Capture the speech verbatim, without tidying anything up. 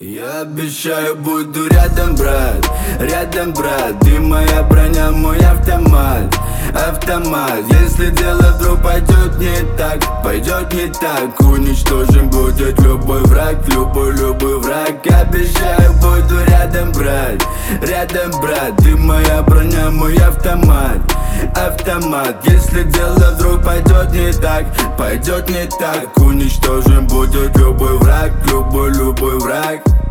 Я обещаю, буду рядом, брат, рядом, брат. Ты моя броня, мой автомат, автомат. Если дело вдруг пойдет не так, пойдет не так, уничтожим будет любой враг, любой, любой враг. Обещаю, буду рядом, брат, рядом, брат. Ты моя броня, мой автомат, автомат. Если дело вдруг пойдет не так, пойдет не так, уничтожим будет любой враг, любой, любой враг.